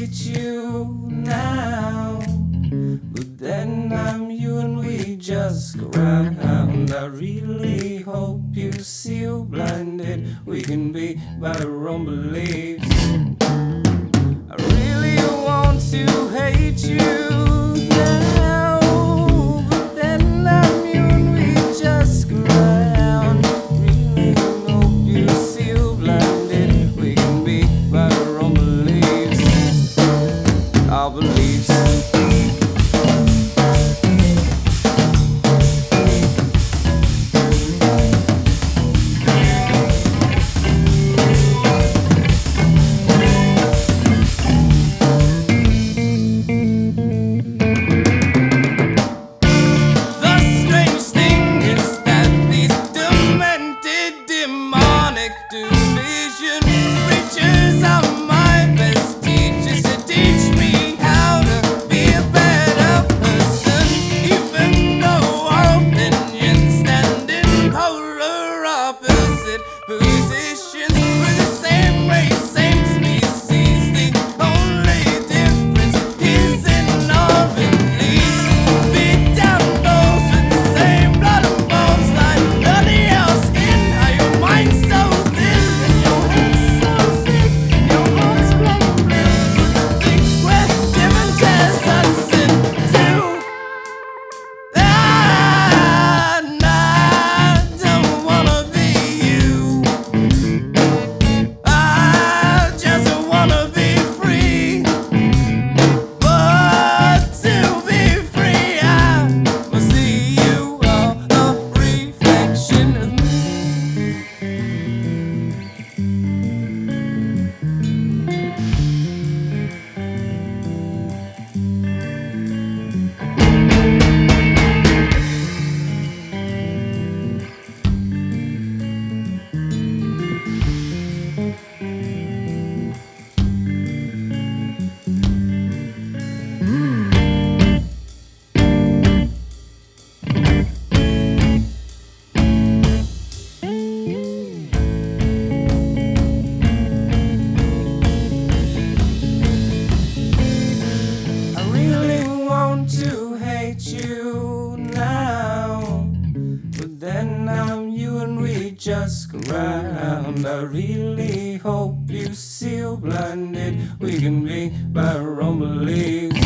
hate you now, but then I'm you and we just go round. I really hope you see you're blinded. We can be by our own beliefs. I really want to hate you now, but then I'm you and we just go round. Really hope you see you're blinded. We can be by our own beliefs. Our beliefs. Division riches are my best teachers to teach me how to be a better person, even though our opinions stand in polar opposite positions. We're the same race, same species. The only difference is in our beliefs. Beat down those with the same blood and bones like nothing else can. How your mind's so to hate you now, but then I'm you and we just go round. I really hope you see you're blinded. We can be by our own beliefs.